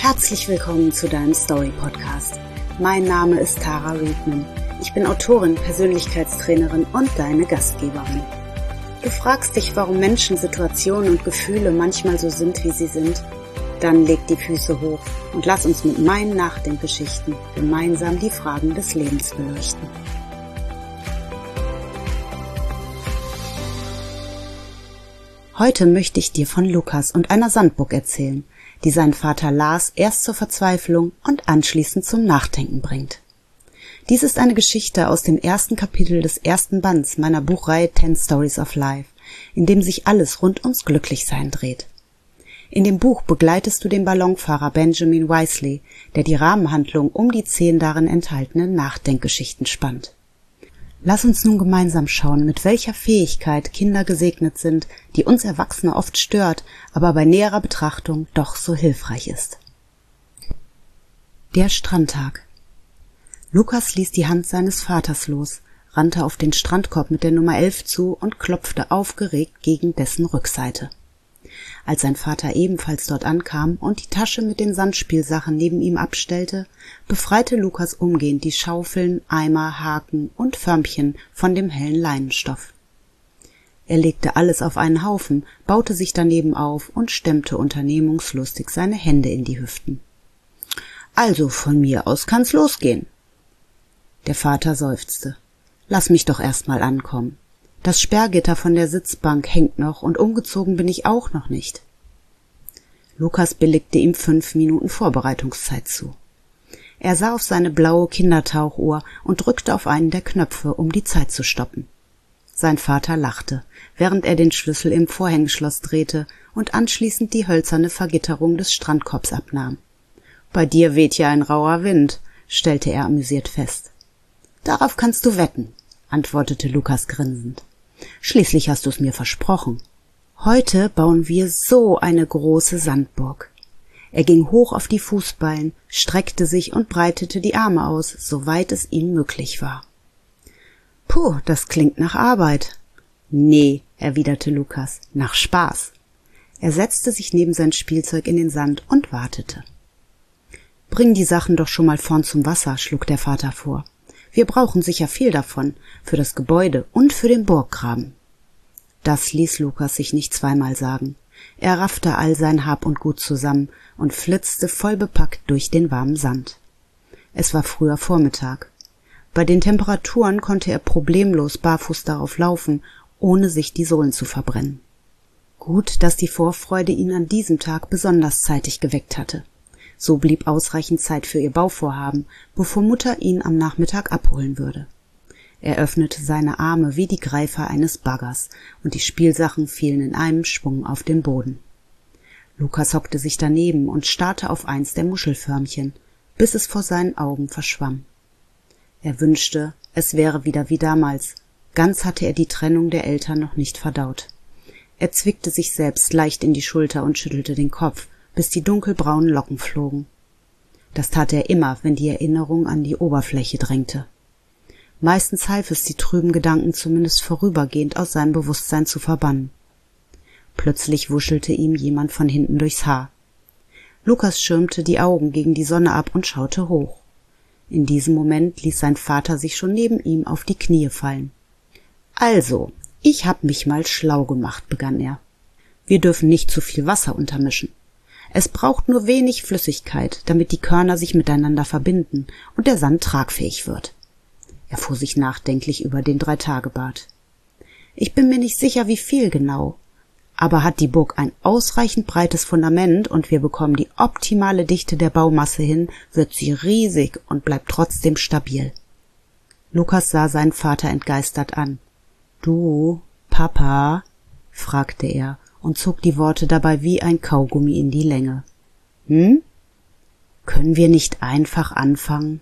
Herzlich willkommen zu deinem Story-Podcast. Mein Name ist Tara Riedman. Ich bin Autorin, Persönlichkeitstrainerin und deine Gastgeberin. Du fragst dich, warum Menschen, Situationen und Gefühle manchmal so sind, wie sie sind? Dann leg die Füße hoch und lass uns mit meinen Nachdenkgeschichten gemeinsam die Fragen des Lebens beleuchten. Heute möchte ich dir von Lukas und einer Sandburg erzählen, die seinen Vater Lars erst zur Verzweiflung und anschließend zum Nachdenken bringt. Dies ist eine Geschichte aus dem ersten Kapitel des ersten Bands meiner Buchreihe 10 Stories of Life, in dem sich alles rund ums Glücklichsein dreht. In dem Buch begleitest du den Ballonfahrer Benjamin Weasley, der die Rahmenhandlung um die 10 darin enthaltenen Nachdenkgeschichten spannt. Lass uns nun gemeinsam schauen, mit welcher Fähigkeit Kinder gesegnet sind, die uns Erwachsene oft stört, aber bei näherer Betrachtung doch so hilfreich ist. Der Strandtag. Lukas ließ die Hand seines Vaters los, rannte auf den Strandkorb mit der Nummer 11 zu und klopfte aufgeregt gegen dessen Rückseite. Als sein Vater ebenfalls dort ankam und die Tasche mit den Sandspielsachen neben ihm abstellte, befreite Lukas umgehend die Schaufeln, Eimer, Haken und Förmchen von dem hellen Leinenstoff. Er legte alles auf einen Haufen, baute sich daneben auf und stemmte unternehmungslustig seine Hände in die Hüften. »Also, von mir aus kann's losgehen.« Der Vater seufzte. »Lass mich doch erst mal ankommen. Das Sperrgitter von der Sitzbank hängt noch und umgezogen bin ich auch noch nicht.« Lukas billigte ihm 5 Minuten Vorbereitungszeit zu. Er sah auf seine blaue Kindertauchuhr und drückte auf einen der Knöpfe, um die Zeit zu stoppen. Sein Vater lachte, während er den Schlüssel im Vorhängeschloss drehte und anschließend die hölzerne Vergitterung des Strandkorbs abnahm. »Bei dir weht ja ein rauer Wind«, stellte er amüsiert fest. »Darauf kannst du wetten«, antwortete Lukas grinsend. »Schließlich hast du's mir versprochen. Heute bauen wir so eine große Sandburg.« Er ging hoch auf die Fußballen, streckte sich und breitete die Arme aus, soweit es ihm möglich war. »Puh, das klingt nach Arbeit.« »Nee«, erwiderte Lukas, »nach Spaß.« Er setzte sich neben sein Spielzeug in den Sand und wartete. »Bring die Sachen doch schon mal vorn zum Wasser«, schlug der Vater vor. »Wir brauchen sicher viel davon, für das Gebäude und für den Burggraben.« Das ließ Lukas sich nicht zweimal sagen. Er raffte all sein Hab und Gut zusammen und flitzte vollbepackt durch den warmen Sand. Es war früher Vormittag. Bei den Temperaturen konnte er problemlos barfuß darauf laufen, ohne sich die Sohlen zu verbrennen. Gut, dass die Vorfreude ihn an diesem Tag besonders zeitig geweckt hatte. So blieb ausreichend Zeit für ihr Bauvorhaben, bevor Mutter ihn am Nachmittag abholen würde. Er öffnete seine Arme wie die Greifer eines Baggers, und die Spielsachen fielen in einem Schwung auf den Boden. Lukas hockte sich daneben und starrte auf eins der Muschelförmchen, bis es vor seinen Augen verschwamm. Er wünschte, es wäre wieder wie damals. Ganz hatte er die Trennung der Eltern noch nicht verdaut. Er zwickte sich selbst leicht in die Schulter und schüttelte den Kopf, bis die dunkelbraunen Locken flogen. Das tat er immer, wenn die Erinnerung an die Oberfläche drängte. Meistens half es, die trüben Gedanken zumindest vorübergehend aus seinem Bewusstsein zu verbannen. Plötzlich wuschelte ihm jemand von hinten durchs Haar. Lukas schirmte die Augen gegen die Sonne ab und schaute hoch. In diesem Moment ließ sein Vater sich schon neben ihm auf die Knie fallen. »Also, ich hab mich mal schlau gemacht«, begann er. »Wir dürfen nicht zu viel Wasser untermischen. Es braucht nur wenig Flüssigkeit, damit die Körner sich miteinander verbinden und der Sand tragfähig wird.« Er fuhr sich nachdenklich über den 3-Tage-Bad. »Ich bin mir nicht sicher, wie viel genau. Aber hat die Burg ein ausreichend breites Fundament und wir bekommen die optimale Dichte der Baumasse hin, wird sie riesig und bleibt trotzdem stabil.« Lukas sah seinen Vater entgeistert an. »Du, Papa?« fragte er und zog die Worte dabei wie ein Kaugummi in die Länge. »Hm? Können wir nicht einfach anfangen?«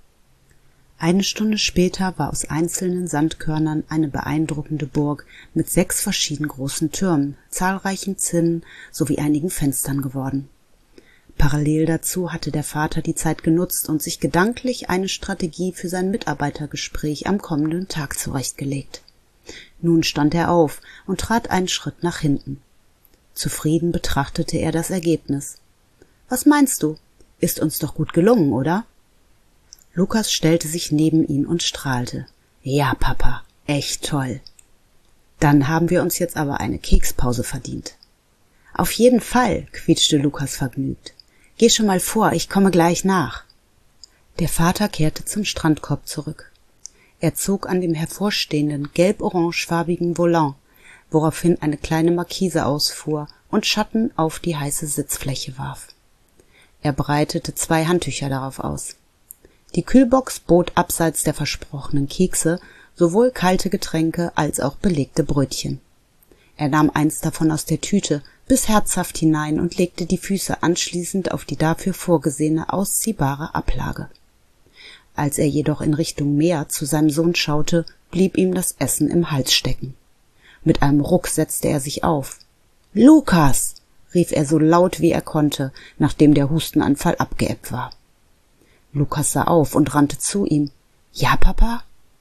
Eine Stunde später war aus einzelnen Sandkörnern eine beeindruckende Burg mit 6 verschieden großen Türmen, zahlreichen Zinnen sowie einigen Fenstern geworden. Parallel dazu hatte der Vater die Zeit genutzt und sich gedanklich eine Strategie für sein Mitarbeitergespräch am kommenden Tag zurechtgelegt. Nun stand er auf und trat einen Schritt nach hinten. Zufrieden betrachtete er das Ergebnis. »Was meinst du? Ist uns doch gut gelungen, oder? Lukas stellte sich neben ihn und strahlte. Ja, Papa, echt toll. Dann haben wir uns jetzt aber eine Kekspause verdient. Auf jeden Fall, quietschte Lukas vergnügt. Geh schon mal vor, ich komme gleich nach. Der Vater kehrte zum Strandkorb zurück. Er zog an dem hervorstehenden, gelb-orangefarbigen Volant, woraufhin eine kleine Markise ausfuhr und Schatten auf die heiße Sitzfläche warf. Er breitete 2 Handtücher darauf aus. Die Kühlbox bot abseits der versprochenen Kekse sowohl kalte Getränke als auch belegte Brötchen. Er nahm eins davon aus der Tüte, biss herzhaft hinein und legte die Füße anschließend auf die dafür vorgesehene ausziehbare Ablage. Als er jedoch in Richtung Meer zu seinem Sohn schaute, blieb ihm das Essen im Hals stecken. Mit einem Ruck setzte er sich auf. »Lukas!« rief er so laut wie er konnte, nachdem der Hustenanfall abgeebbt war. Lukas sah auf und rannte zu ihm. »Ja, Papa?«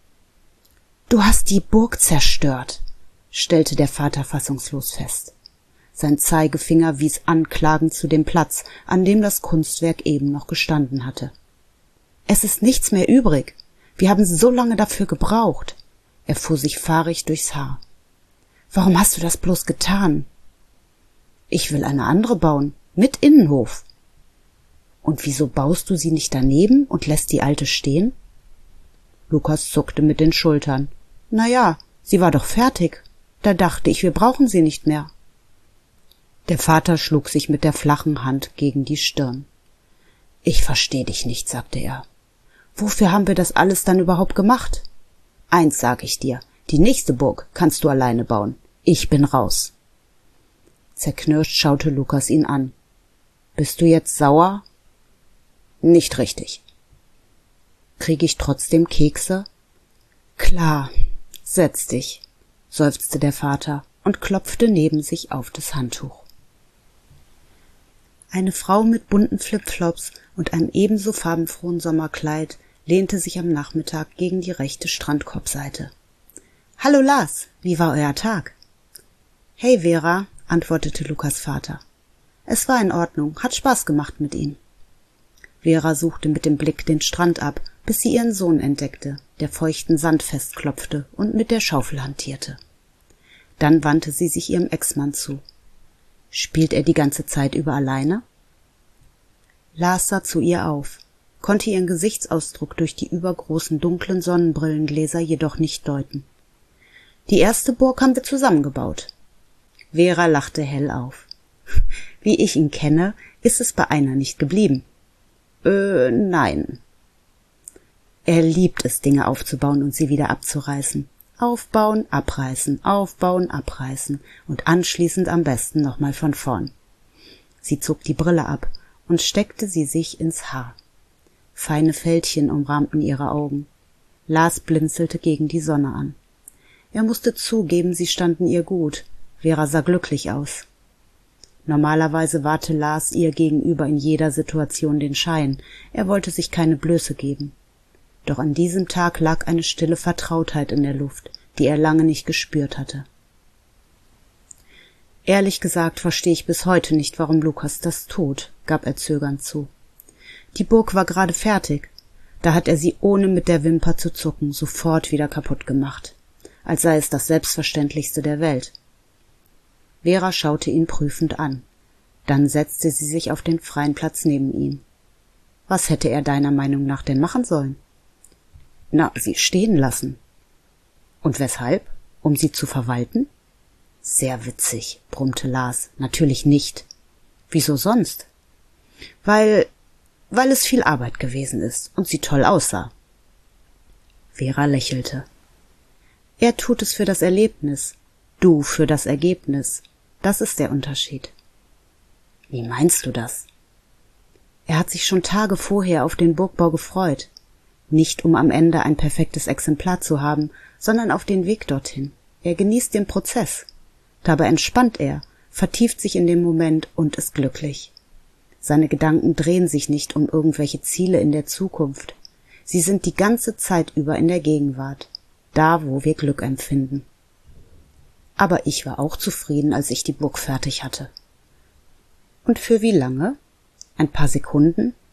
»Du hast die Burg zerstört«, stellte der Vater fassungslos fest. Sein Zeigefinger wies anklagend zu dem Platz, an dem das Kunstwerk eben noch gestanden hatte. »Es ist nichts mehr übrig. Wir haben so lange dafür gebraucht.« Er fuhr sich fahrig durchs Haar. »Warum hast du das bloß getan?« »Ich will eine andere bauen, mit Innenhof.« »Und wieso baust du sie nicht daneben und lässt die alte stehen?« Lukas zuckte mit den Schultern. »Na ja, sie war doch fertig. Da dachte ich, wir brauchen sie nicht mehr.« Der Vater schlug sich mit der flachen Hand gegen die Stirn. »Ich versteh dich nicht«, sagte er. »Wofür haben wir das alles dann überhaupt gemacht? Eins sag ich dir, die nächste Burg kannst du alleine bauen. Ich bin raus.« Zerknirscht schaute Lukas ihn an. »Bist du jetzt sauer?« »Nicht richtig.« »Krieg ich trotzdem Kekse?« »Klar, setz dich«, seufzte der Vater und klopfte neben sich auf das Handtuch. Eine Frau mit bunten Flipflops und einem ebenso farbenfrohen Sommerkleid lehnte sich am Nachmittag gegen die rechte Strandkorbseite. »Hallo Lars, wie war euer Tag?« »Hey Vera«, antwortete Lukas Vater. »Es war in Ordnung, hat Spaß gemacht mit ihm.« Vera suchte mit dem Blick den Strand ab, bis sie ihren Sohn entdeckte, der feuchten Sand festklopfte und mit der Schaufel hantierte. Dann wandte sie sich ihrem Ex-Mann zu. »Spielt er die ganze Zeit über alleine?« Lars sah zu ihr auf, konnte ihren Gesichtsausdruck durch die übergroßen dunklen Sonnenbrillengläser jedoch nicht deuten. »Die erste Burg haben wir zusammengebaut.« Vera lachte hell auf. »Wie ich ihn kenne, ist es bei einer nicht geblieben.« Nein.« Er liebt es, Dinge aufzubauen und sie wieder abzureißen. Aufbauen, abreißen und anschließend am besten nochmal von vorn. Sie zog die Brille ab und steckte sie sich ins Haar. Feine Fältchen umrahmten ihre Augen. Lars blinzelte gegen die Sonne an. Er musste zugeben, sie standen ihr gut. Vera sah glücklich aus. Normalerweise wahrte Lars ihr gegenüber in jeder Situation den Schein. Er wollte sich keine Blöße geben. Doch an diesem Tag lag eine stille Vertrautheit in der Luft, die er lange nicht gespürt hatte. »Ehrlich gesagt verstehe ich bis heute nicht, warum Lukas das tut«, gab er zögernd zu. »Die Burg war gerade fertig. Da hat er sie, ohne mit der Wimper zu zucken, sofort wieder kaputt gemacht, als sei es das Selbstverständlichste der Welt.« Vera schaute ihn prüfend an. Dann setzte sie sich auf den freien Platz neben ihm. »Was hätte er deiner Meinung nach denn machen sollen?« »Na, sie stehen lassen.« »Und weshalb? Um sie zu verwalten?« »Sehr witzig«, brummte Lars. »Natürlich nicht.« »Wieso sonst?« »Weil es viel Arbeit gewesen ist und sie toll aussah.« Vera lächelte. »Er tut es für das Erlebnis, du für das Ergebnis. Das ist der Unterschied.« »Wie meinst du das?« Er hat sich schon Tage vorher auf den Burgbau gefreut. Nicht, um am Ende ein perfektes Exemplar zu haben, sondern auf den Weg dorthin. Er genießt den Prozess. Dabei entspannt er, vertieft sich in den Moment und ist glücklich. Seine Gedanken drehen sich nicht um irgendwelche Ziele in der Zukunft. Sie sind die ganze Zeit über in der Gegenwart, da, wo wir Glück empfinden. Aber ich war auch zufrieden, als ich die Burg fertig hatte. Und für wie lange? Ein paar Sekunden?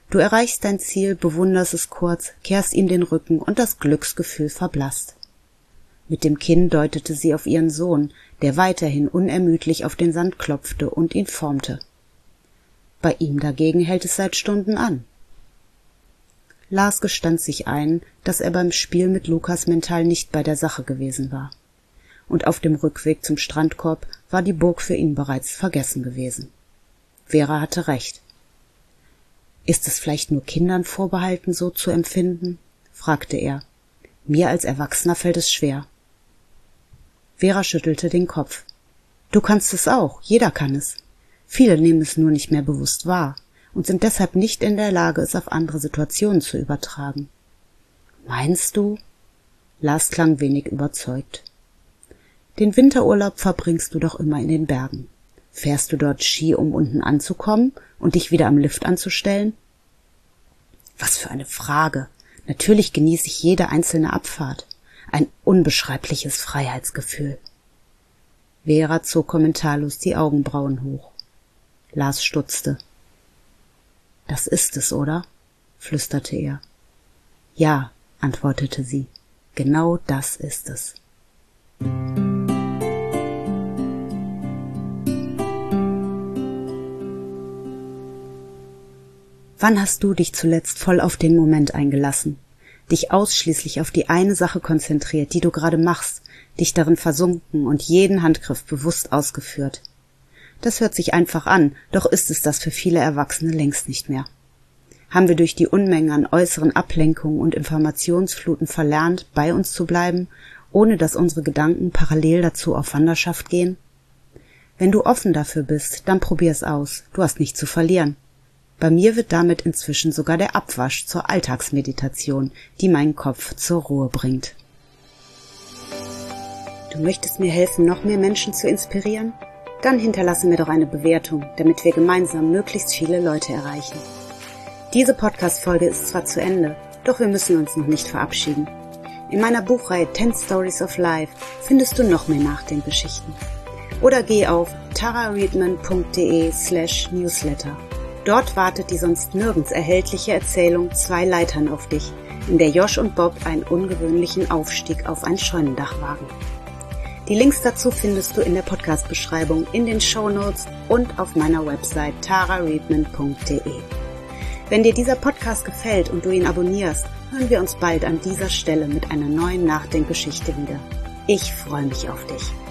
Du erreichst dein Ziel, bewunderst es kurz, kehrst ihm den Rücken und das Glücksgefühl verblasst. Mit dem Kinn deutete sie auf ihren Sohn, der weiterhin unermüdlich auf den Sand klopfte und ihn formte. Bei ihm dagegen hält es seit Stunden an. Lars gestand sich ein, dass er beim Spiel mit Lukas mental nicht bei der Sache gewesen war. Und auf dem Rückweg zum Strandkorb war die Burg für ihn bereits vergessen gewesen. Vera hatte recht. »Ist es vielleicht nur Kindern vorbehalten, so zu empfinden?« fragte er. »Mir als Erwachsener fällt es schwer.« Vera schüttelte den Kopf. »Du kannst es auch, jeder kann es. Viele nehmen es nur nicht mehr bewusst wahr und sind deshalb nicht in der Lage, es auf andere Situationen zu übertragen.« »Meinst du?« Lars klang wenig überzeugt. »Den Winterurlaub verbringst du doch immer in den Bergen. Fährst du dort Ski, um unten anzukommen und dich wieder am Lift anzustellen?« »Was für eine Frage. Natürlich genieße ich jede einzelne Abfahrt. Ein unbeschreibliches Freiheitsgefühl.« Vera zog kommentarlos die Augenbrauen hoch. Lars stutzte. »Das ist es, oder?« flüsterte er. »Ja«, antwortete sie. »Genau das ist es.« Wann hast du dich zuletzt voll auf den Moment eingelassen, dich ausschließlich auf die eine Sache konzentriert, die du gerade machst, dich darin versunken und jeden Handgriff bewusst ausgeführt? Das hört sich einfach an, doch ist es das für viele Erwachsene längst nicht mehr. Haben wir durch die Unmengen an äußeren Ablenkungen und Informationsfluten verlernt, bei uns zu bleiben, ohne dass unsere Gedanken parallel dazu auf Wanderschaft gehen? Wenn du offen dafür bist, dann probier's aus, du hast nichts zu verlieren. Bei mir wird damit inzwischen sogar der Abwasch zur Alltagsmeditation, die meinen Kopf zur Ruhe bringt. Du möchtest mir helfen, noch mehr Menschen zu inspirieren? Dann hinterlasse mir doch eine Bewertung, damit wir gemeinsam möglichst viele Leute erreichen. Diese Podcast-Folge ist zwar zu Ende, doch wir müssen uns noch nicht verabschieden. In meiner Buchreihe 10 Stories of Life findest du noch mehr Nachdenkgeschichten. Oder geh auf tarareadman.de/newsletter. Dort wartet die sonst nirgends erhältliche Erzählung 2 Leitern auf dich, in der Josh und Bob einen ungewöhnlichen Aufstieg auf ein Scheunendach wagen. Die Links dazu findest du in der Podcast-Beschreibung, in den Shownotes und auf meiner Website tarareadman.de. Wenn dir dieser Podcast gefällt und du ihn abonnierst, hören wir uns bald an dieser Stelle mit einer neuen Nachdenkgeschichte wieder. Ich freue mich auf dich.